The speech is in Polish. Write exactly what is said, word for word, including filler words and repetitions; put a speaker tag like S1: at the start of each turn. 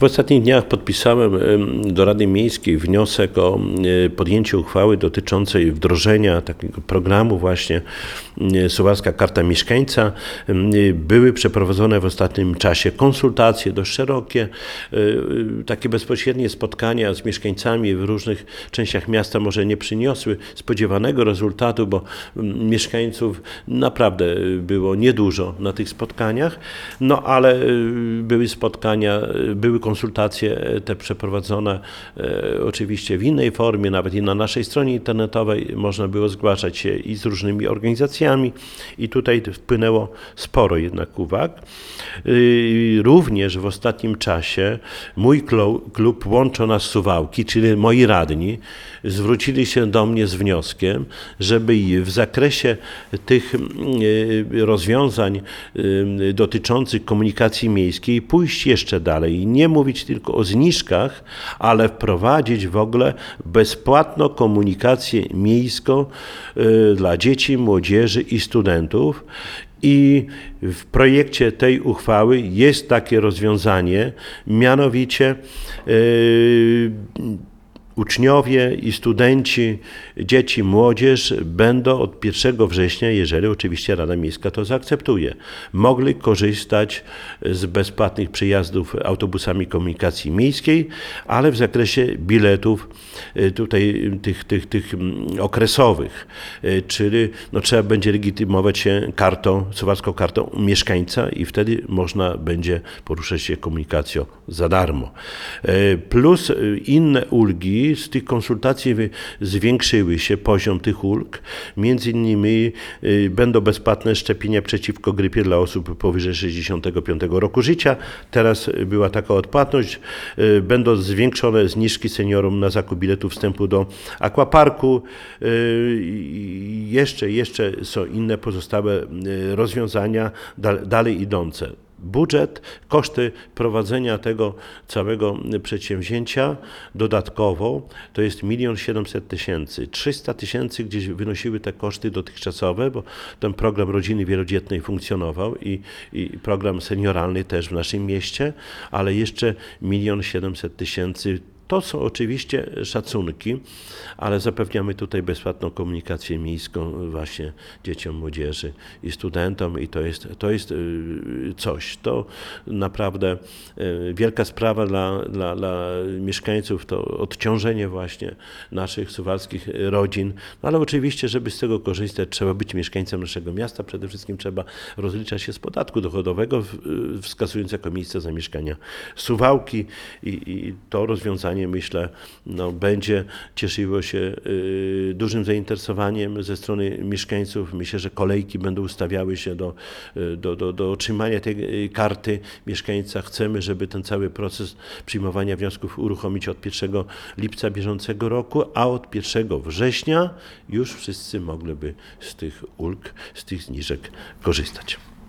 S1: W ostatnich dniach podpisałem do Rady Miejskiej wniosek o podjęcie uchwały dotyczącej wdrożenia takiego programu właśnie Suwalska Karta Mieszkańca. Były przeprowadzone w ostatnim czasie konsultacje dość szerokie, takie bezpośrednie spotkania z mieszkańcami w różnych częściach miasta może nie przyniosły spodziewanego rezultatu, bo mieszkańców naprawdę było niedużo na tych spotkaniach, no ale były spotkania, były konsultacje te przeprowadzone e, oczywiście w innej formie, nawet i na naszej stronie internetowej można było zgłaszać się i z różnymi organizacjami i tutaj wpłynęło sporo jednak uwag. Y, również w ostatnim czasie mój klub, klub Łączą Nas Suwałki, czyli moi radni, zwrócili się do mnie z wnioskiem, żeby w zakresie tych y, rozwiązań y, dotyczących komunikacji miejskiej pójść jeszcze dalej i nie mówić tylko o zniżkach, ale wprowadzić w ogóle bezpłatną komunikację miejską y, dla dzieci, młodzieży i studentów. I w projekcie tej uchwały jest takie rozwiązanie, mianowicie yy, uczniowie i studenci, dzieci, młodzież będą od pierwszego września, jeżeli oczywiście Rada Miejska to zaakceptuje, mogli korzystać z bezpłatnych przyjazdów autobusami komunikacji miejskiej, ale w zakresie biletów tutaj tych, tych, tych okresowych, czyli no, trzeba będzie legitymować się kartą, suwalską kartą mieszkańca i wtedy można będzie poruszać się komunikacją za darmo. Plus inne ulgi. Z tych konsultacji zwiększyły się poziom tych ulg. Między innymi będą bezpłatne szczepienia przeciwko grypie dla osób powyżej sześćdziesiątego piątego roku życia. Teraz była taka odpłatność. Będą zwiększone zniżki seniorom na zakup biletu wstępu do aquaparku. Jeszcze, jeszcze są inne pozostałe rozwiązania dalej idące. Budżet, koszty prowadzenia tego całego przedsięwzięcia dodatkowo to jest milion siedemset tysięcy. trzysta tysięcy gdzieś wynosiły te koszty dotychczasowe, bo ten program rodziny wielodzietnej funkcjonował i, i program senioralny też w naszym mieście, ale jeszcze milion siedemset tysięcy. To są oczywiście szacunki, ale zapewniamy tutaj bezpłatną komunikację miejską właśnie dzieciom, młodzieży i studentom i to jest, to jest coś, to naprawdę wielka sprawa dla, dla, dla mieszkańców, to odciążenie właśnie naszych suwalskich rodzin, no ale oczywiście, żeby z tego korzystać, trzeba być mieszkańcem naszego miasta, przede wszystkim trzeba rozliczać się z podatku dochodowego, wskazując jako miejsce zamieszkania Suwałki i, i to rozwiązanie myślę, no, będzie cieszyło się y, dużym zainteresowaniem ze strony mieszkańców. Myślę, że kolejki będą ustawiały się do, do, do, do otrzymania tej karty mieszkańca. Chcemy, żeby ten cały proces przyjmowania wniosków uruchomić od pierwszego lipca bieżącego roku, a od pierwszego września już wszyscy mogliby z tych ulg, z tych zniżek korzystać.